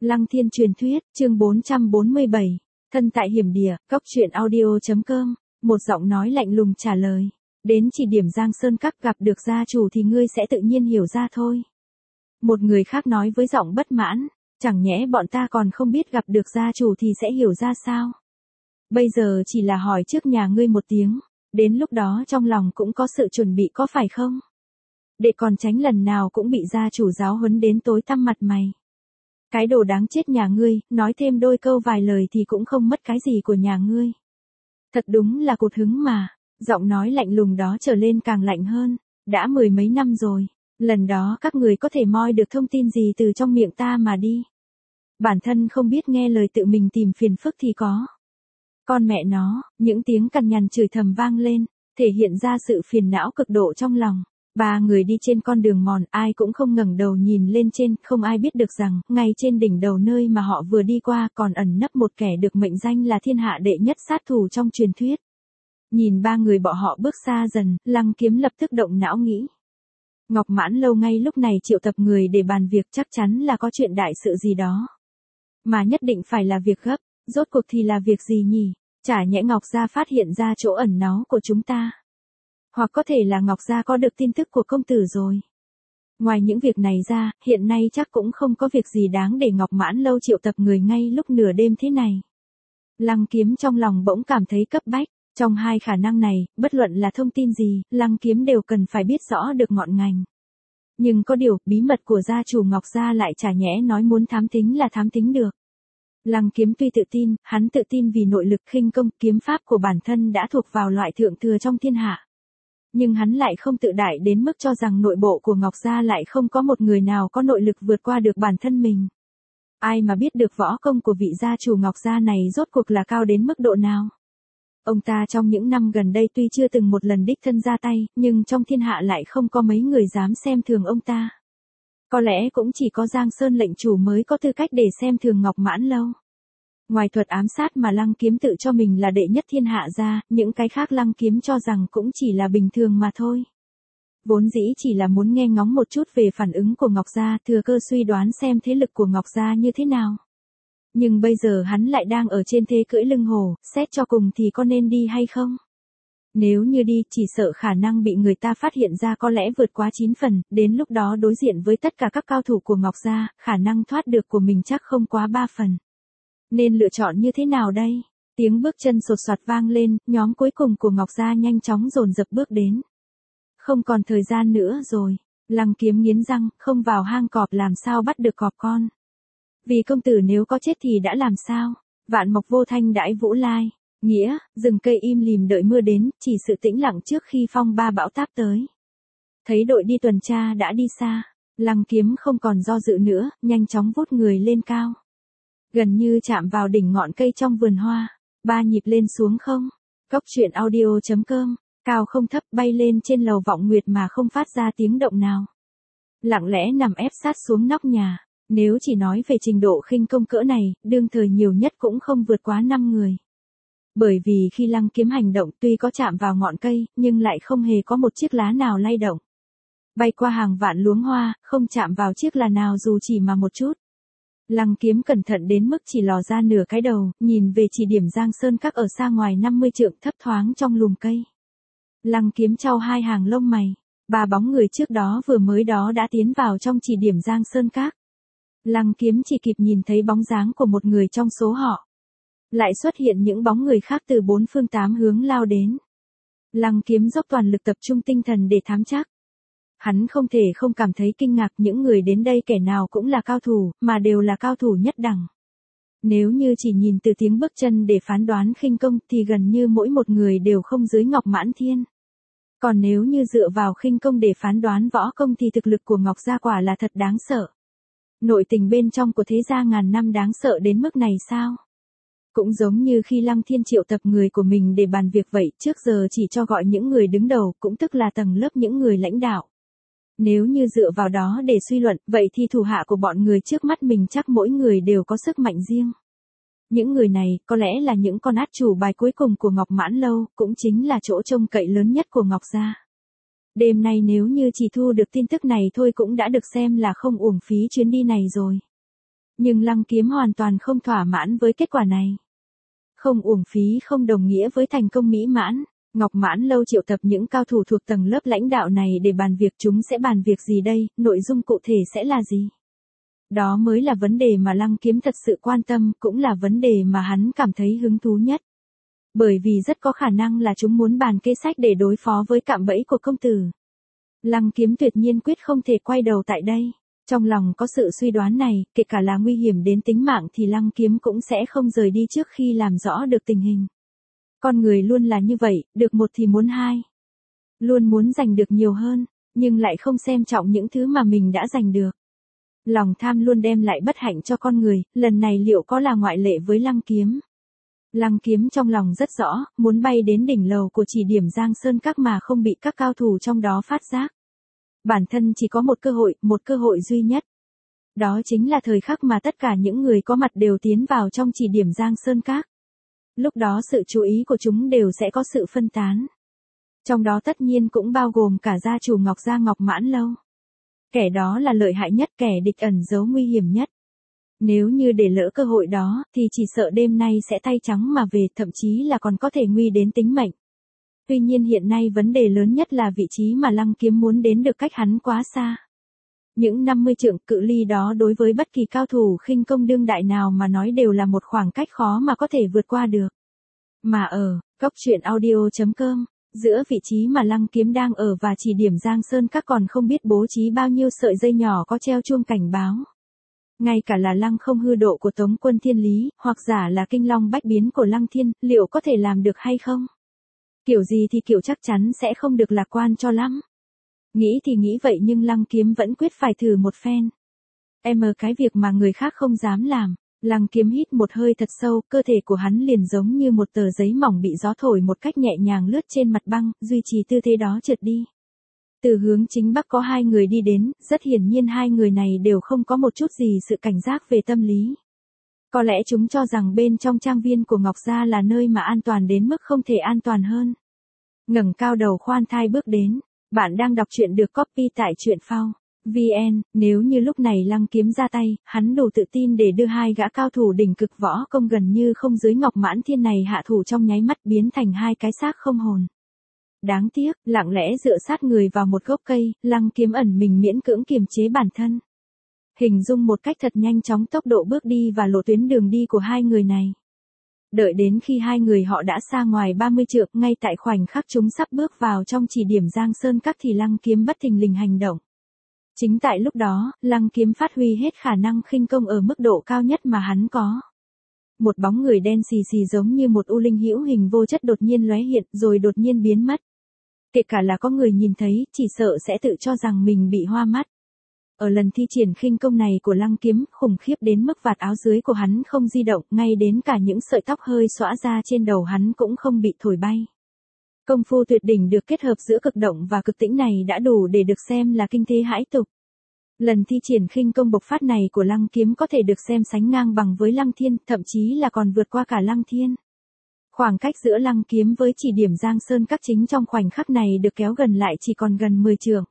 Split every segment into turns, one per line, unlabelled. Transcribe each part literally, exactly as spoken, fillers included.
Lăng Thiên truyền thuyết, chương bốn trăm bốn mươi bảy, thân tại hiểm địa, cốc truyện audio chấm com, một giọng nói lạnh lùng trả lời. Đến chỉ điểm Giang Sơn Các gặp được gia chủ thì ngươi sẽ tự nhiên hiểu ra thôi. Một người khác nói với giọng bất mãn, chẳng nhẽ bọn ta còn không biết gặp được gia chủ thì sẽ hiểu ra sao? Bây giờ chỉ là hỏi trước nhà ngươi một tiếng, đến lúc đó trong lòng cũng có sự chuẩn bị có phải không? Để còn tránh lần nào cũng bị gia chủ giáo huấn đến tối tăm mặt mày. Cái đồ đáng chết nhà ngươi, nói thêm đôi câu vài lời thì cũng không mất cái gì của nhà ngươi. Thật đúng là cụt hứng mà, giọng nói lạnh lùng đó trở lên càng lạnh hơn, đã mười mấy năm rồi, lần đó các người có thể moi được thông tin gì từ trong miệng ta mà đi. Bản thân không biết nghe lời tự mình tìm phiền phức thì có. Con mẹ nó, những tiếng cằn nhằn chửi thầm vang lên, thể hiện ra sự phiền não cực độ trong lòng. Ba người đi trên con đường mòn, ai cũng không ngẩng đầu nhìn lên trên, không ai biết được rằng, ngay trên đỉnh đầu nơi mà họ vừa đi qua còn ẩn nấp một kẻ được mệnh danh là thiên hạ đệ nhất sát thủ trong truyền thuyết. Nhìn ba người bọn họ bước xa dần, Lăng Kiếm lập tức động não nghĩ. Ngọc Mãn Lâu ngay lúc này triệu tập người để bàn việc, chắc chắn là có chuyện đại sự gì đó. Mà nhất định phải là việc gấp, rốt cuộc thì là việc gì nhỉ? Chả nhẽ Ngọc Gia phát hiện ra chỗ ẩn náu của chúng ta. Hoặc có thể là Ngọc Gia có được tin tức của công tử rồi. Ngoài những việc này ra, hiện nay chắc cũng không có việc gì đáng để Ngọc Mãn Lâu triệu tập người ngay lúc nửa đêm thế này. Lăng Kiếm trong lòng bỗng cảm thấy cấp bách. Trong hai khả năng này, bất luận là thông tin gì, Lăng Kiếm đều cần phải biết rõ được ngọn ngành. Nhưng có điều, bí mật của gia chủ Ngọc Gia lại chả nhẽ nói muốn thám thính là thám thính được. Lăng Kiếm tuy tự tin, hắn tự tin vì nội lực khinh công, kiếm pháp của bản thân đã thuộc vào loại thượng thừa trong thiên hạ. Nhưng hắn lại không tự đại đến mức cho rằng nội bộ của Ngọc Gia lại không có một người nào có nội lực vượt qua được bản thân mình. Ai mà biết được võ công của vị gia chủ Ngọc Gia này rốt cuộc là cao đến mức độ nào. Ông ta trong những năm gần đây tuy chưa từng một lần đích thân ra tay, nhưng trong thiên hạ lại không có mấy người dám xem thường ông ta. Có lẽ cũng chỉ có Giang Sơn lệnh chủ mới có tư cách để xem thường Ngọc Mãn Lâu. Ngoài thuật ám sát mà Lăng Kiếm tự cho mình là đệ nhất thiên hạ ra, những cái khác Lăng Kiếm cho rằng cũng chỉ là bình thường mà thôi. Vốn dĩ chỉ là muốn nghe ngóng một chút về phản ứng của Ngọc Gia, thừa cơ suy đoán xem thế lực của Ngọc Gia như thế nào. Nhưng bây giờ hắn lại đang ở trên thế cưỡi lưng hổ, xét cho cùng thì có nên đi hay không? Nếu như đi, chỉ sợ khả năng bị người ta phát hiện ra có lẽ vượt quá chín phần, đến lúc đó đối diện với tất cả các cao thủ của Ngọc Gia, khả năng thoát được của mình chắc không quá ba phần. Nên lựa chọn như thế nào đây? Tiếng bước chân sột soạt vang lên, nhóm cuối cùng của Ngọc Gia nhanh chóng dồn dập bước đến. Không còn thời gian nữa rồi, Lăng Kiếm nghiến răng, không vào hang cọp làm sao bắt được cọp con. Vì công tử nếu có chết thì đã làm sao? Vạn Mộc vô thanh đãi Vũ Lai. Nghĩa, rừng cây im lìm đợi mưa đến, chỉ sự tĩnh lặng trước khi phong ba bão táp tới. Thấy đội đi tuần tra đã đi xa, Lăng Kiếm không còn do dự nữa, nhanh chóng vút người lên cao. Gần như chạm vào đỉnh ngọn cây trong vườn hoa, ba nhịp lên xuống không. Cốc truyện audio chấm com, cao không thấp bay lên trên lầu vọng nguyệt mà không phát ra tiếng động nào. Lặng lẽ nằm ép sát xuống nóc nhà. Nếu chỉ nói về trình độ khinh công cỡ này, đương thời nhiều nhất cũng không vượt quá năm người. Bởi vì khi Lăng Kiếm hành động tuy có chạm vào ngọn cây, nhưng lại không hề có một chiếc lá nào lay động. Bay qua hàng vạn luống hoa, không chạm vào chiếc lá nào dù chỉ mà một chút. Lăng Kiếm cẩn thận đến mức chỉ lò ra nửa cái đầu, nhìn về chỉ điểm Giang Sơn Các ở xa ngoài năm mươi trượng thấp thoáng trong lùm cây. Lăng Kiếm chau hai hàng lông mày, ba bóng người trước đó vừa mới đó đã tiến vào trong chỉ điểm Giang Sơn Các. Lăng Kiếm chỉ kịp nhìn thấy bóng dáng của một người trong số họ. Lại xuất hiện những bóng người khác từ bốn phương tám hướng lao đến. Lăng Kiếm dốc toàn lực tập trung tinh thần để thám chắc. Hắn không thể không cảm thấy kinh ngạc, những người đến đây kẻ nào cũng là cao thủ, mà đều là cao thủ nhất đẳng. Nếu như chỉ nhìn từ tiếng bước chân để phán đoán khinh công thì gần như mỗi một người đều không dưới Ngọc Mãn Thiên. Còn nếu như dựa vào khinh công để phán đoán võ công thì thực lực của Ngọc Gia quả là thật đáng sợ. Nội tình bên trong của thế gia ngàn năm đáng sợ đến mức này sao? Cũng giống như khi Lăng Thiên triệu tập người của mình để bàn việc vậy, trước giờ chỉ cho gọi những người đứng đầu, cũng tức là tầng lớp những người lãnh đạo. Nếu như dựa vào đó để suy luận, vậy thì thủ hạ của bọn người trước mắt mình chắc mỗi người đều có sức mạnh riêng. Những người này, có lẽ là những con át chủ bài cuối cùng của Ngọc Mãn Lâu, cũng chính là chỗ trông cậy lớn nhất của Ngọc Gia. Đêm nay nếu như chỉ thu được tin tức này thôi cũng đã được xem là không uổng phí chuyến đi này rồi. Nhưng Lăng Kiếm hoàn toàn không thỏa mãn với kết quả này. Không uổng phí không đồng nghĩa với thành công mỹ mãn. Ngọc Mãn Lâu triệu tập những cao thủ thuộc tầng lớp lãnh đạo này để bàn việc, chúng sẽ bàn việc gì đây, nội dung cụ thể sẽ là gì? Đó mới là vấn đề mà Lăng Kiếm thật sự quan tâm, cũng là vấn đề mà hắn cảm thấy hứng thú nhất. Bởi vì rất có khả năng là chúng muốn bàn kế sách để đối phó với cạm bẫy của công tử. Lăng Kiếm tuyệt nhiên quyết không thể quay đầu tại đây. Trong lòng có sự suy đoán này, kể cả là nguy hiểm đến tính mạng thì Lăng Kiếm cũng sẽ không rời đi trước khi làm rõ được tình hình. Con người luôn là như vậy, được một thì muốn hai. Luôn muốn giành được nhiều hơn, nhưng lại không xem trọng những thứ mà mình đã giành được. Lòng tham luôn đem lại bất hạnh cho con người, lần này liệu có là ngoại lệ với Lăng Kiếm? Lăng Kiếm trong lòng rất rõ, muốn bay đến đỉnh lầu của chỉ điểm Giang Sơn Các mà không bị các cao thủ trong đó phát giác. Bản thân chỉ có một cơ hội, một cơ hội duy nhất. Đó chính là thời khắc mà tất cả những người có mặt đều tiến vào trong chỉ điểm Giang Sơn Các. Lúc đó sự chú ý của chúng đều sẽ có sự phân tán. Trong đó tất nhiên cũng bao gồm cả gia chủ Ngọc Gia Ngọc Mãn Lâu. Kẻ đó là lợi hại nhất, kẻ địch ẩn giấu nguy hiểm nhất. Nếu như để lỡ cơ hội đó, thì chỉ sợ đêm nay sẽ tay trắng mà về, thậm chí là còn có thể nguy đến tính mệnh. Tuy nhiên hiện nay vấn đề lớn nhất là vị trí mà Lăng Kiếm muốn đến được cách hắn quá xa. Những năm mươi trượng cự ly đó đối với bất kỳ cao thủ khinh công đương đại nào mà nói đều là một khoảng cách khó mà có thể vượt qua được. Mà ở Cốc Truyện Audio chấm com, giữa vị trí mà Lăng Kiếm đang ở và chỉ điểm Giang Sơn Các còn không biết bố trí bao nhiêu sợi dây nhỏ có treo chuông cảnh báo. Ngay cả là Lăng Không hư độ của Tống Quân Thiên Lý, hoặc giả là Kinh Long bách biến của Lăng Thiên, liệu có thể làm được hay không? Kiểu gì thì kiểu chắc chắn sẽ không được lạc quan cho lắm. Nghĩ thì nghĩ vậy nhưng Lăng Kiếm vẫn quyết phải thử một phen. Em ở cái việc mà người khác không dám làm. Lăng Kiếm hít một hơi thật sâu, cơ thể của hắn liền giống như một tờ giấy mỏng bị gió thổi một cách nhẹ nhàng lướt trên mặt băng, duy trì tư thế đó trượt đi. Từ hướng chính bắc có hai người đi đến, rất hiển nhiên hai người này đều không có một chút gì sự cảnh giác về tâm lý. Có lẽ chúng cho rằng bên trong trang viên của Ngọc Gia là nơi mà an toàn đến mức không thể an toàn hơn. Ngẩng cao đầu khoan thai bước đến. Bạn đang đọc truyện được copy tại truyện phao chấm vn, nếu như lúc này Lăng Kiếm ra tay, hắn đủ tự tin để đưa hai gã cao thủ đỉnh cực võ công gần như không dưới Ngọc Mãn Thiên này hạ thủ trong nháy mắt biến thành hai cái xác không hồn. Đáng tiếc, lặng lẽ dựa sát người vào một gốc cây, Lăng Kiếm ẩn mình miễn cưỡng kiềm chế bản thân. Hình dung một cách thật nhanh chóng tốc độ bước đi và lộ tuyến đường đi của hai người này. Đợi đến khi hai người họ đã xa ngoài ba mươi trượng, ngay tại khoảnh khắc chúng sắp bước vào trong chỉ điểm Giang Sơn Các thì Lăng Kiếm bất thình lình hành động. Chính tại lúc đó, Lăng Kiếm phát huy hết khả năng khinh công ở mức độ cao nhất mà hắn có. Một bóng người đen xì xì giống như một u linh hữu hình vô chất đột nhiên lóe hiện rồi đột nhiên biến mất. Kể cả là có người nhìn thấy, chỉ sợ sẽ tự cho rằng mình bị hoa mắt. Ở lần thi triển khinh công này của Lăng Kiếm, khủng khiếp đến mức vạt áo dưới của hắn không di động, ngay đến cả những sợi tóc hơi xõa ra trên đầu hắn cũng không bị thổi bay. Công phu tuyệt đỉnh được kết hợp giữa cực động và cực tĩnh này đã đủ để được xem là kinh thế hãi tục. Lần thi triển khinh công bộc phát này của Lăng Kiếm có thể được xem sánh ngang bằng với Lăng Thiên, thậm chí là còn vượt qua cả Lăng Thiên. Khoảng cách giữa Lăng Kiếm với chỉ điểm Giang Sơn Các chính trong khoảnh khắc này được kéo gần lại chỉ còn gần mười trượng.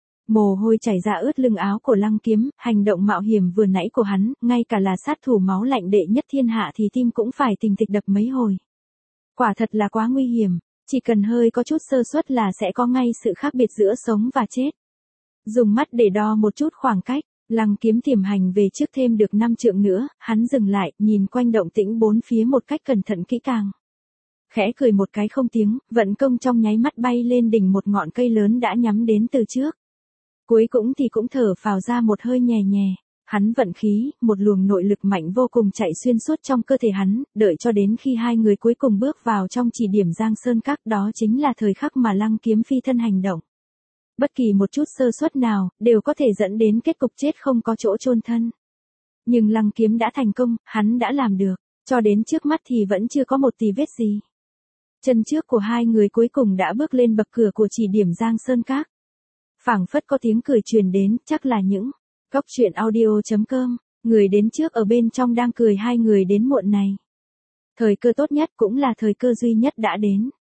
Mồ hôi chảy ra ướt lưng áo của Lăng Kiếm, hành động mạo hiểm vừa nãy của hắn, ngay cả là sát thủ máu lạnh đệ nhất thiên hạ thì tim cũng phải tình thịch đập mấy hồi. Quả thật là quá nguy hiểm, chỉ cần hơi có chút sơ suất là sẽ có ngay sự khác biệt giữa sống và chết. Dùng mắt để đo một chút khoảng cách, Lăng Kiếm tiềm hành về trước thêm được năm trượng nữa, hắn dừng lại, nhìn quanh động tĩnh bốn phía một cách cẩn thận kỹ càng. Khẽ cười một cái không tiếng, vận công trong nháy mắt bay lên đỉnh một ngọn cây lớn đã nhắm đến từ trước. Cuối cũng thì cũng thở phào ra một hơi nhè nhè. Hắn vận khí, một luồng nội lực mạnh vô cùng chạy xuyên suốt trong cơ thể hắn, đợi cho đến khi hai người cuối cùng bước vào trong chỉ điểm Giang Sơn Các, đó chính là thời khắc mà Lăng Kiếm phi thân hành động. Bất kỳ một chút sơ suất nào, đều có thể dẫn đến kết cục chết không có chỗ chôn thân. Nhưng Lăng Kiếm đã thành công, hắn đã làm được, cho đến trước mắt thì vẫn chưa có một tì vết gì. Chân trước của hai người cuối cùng đã bước lên bậc cửa của chỉ điểm Giang Sơn Các. Phảng phất có tiếng cười truyền đến, chắc là những Cốc Truyện Audio chấm com, người đến trước ở bên trong đang cười hai người đến muộn này. Thời cơ tốt nhất cũng là thời cơ duy nhất đã đến.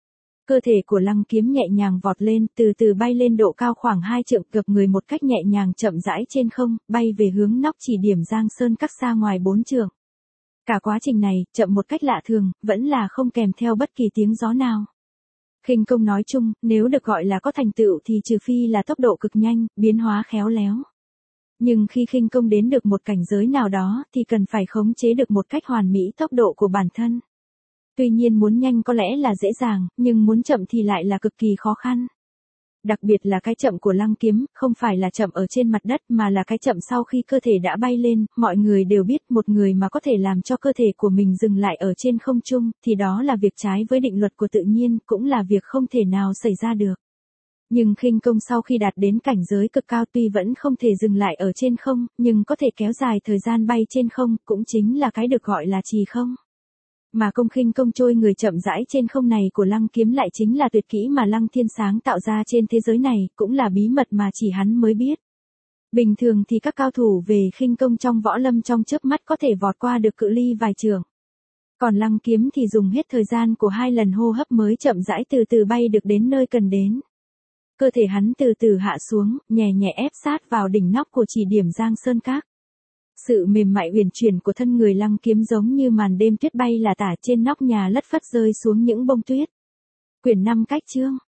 Cơ thể của Lăng Kiếm nhẹ nhàng vọt lên, từ từ bay lên độ cao khoảng hai trượng, gập người một cách nhẹ nhàng chậm rãi trên không, bay về hướng nóc chỉ điểm Giang Sơn Các xa ngoài bốn trượng. Cả quá trình này, chậm một cách lạ thường, vẫn là không kèm theo bất kỳ tiếng gió nào. Khinh công nói chung, nếu được gọi là có thành tựu thì trừ phi là tốc độ cực nhanh, biến hóa khéo léo. Nhưng khi khinh công đến được một cảnh giới nào đó thì cần phải khống chế được một cách hoàn mỹ tốc độ của bản thân. Tuy nhiên muốn nhanh có lẽ là dễ dàng, nhưng muốn chậm thì lại là cực kỳ khó khăn. Đặc biệt là cái chậm của Lăng Kiếm, không phải là chậm ở trên mặt đất mà là cái chậm sau khi cơ thể đã bay lên, mọi người đều biết một người mà có thể làm cho cơ thể của mình dừng lại ở trên không trung, thì đó là việc trái với định luật của tự nhiên, cũng là việc không thể nào xảy ra được. Nhưng khinh công sau khi đạt đến cảnh giới cực cao tuy vẫn không thể dừng lại ở trên không, nhưng có thể kéo dài thời gian bay trên không, cũng chính là cái được gọi là trì không. Mà công khinh công trôi người chậm rãi trên không này của Lăng Kiếm lại chính là tuyệt kỹ mà Lăng Thiên sáng tạo ra trên thế giới này, cũng là bí mật mà chỉ hắn mới biết. Bình thường thì các cao thủ về khinh công trong võ lâm trong chớp mắt có thể vọt qua được cự ly vài trượng. Còn Lăng Kiếm thì dùng hết thời gian của hai lần hô hấp mới chậm rãi từ từ bay được đến nơi cần đến. Cơ thể hắn từ từ hạ xuống, nhẹ nhẹ ép sát vào đỉnh nóc của chỉ điểm Giang Sơn Các. Sự mềm mại uyển chuyển của thân người Lăng Kiếm giống như màn đêm tuyết bay là tả trên nóc nhà lất phất rơi xuống những bông tuyết. Quyển năm cách chương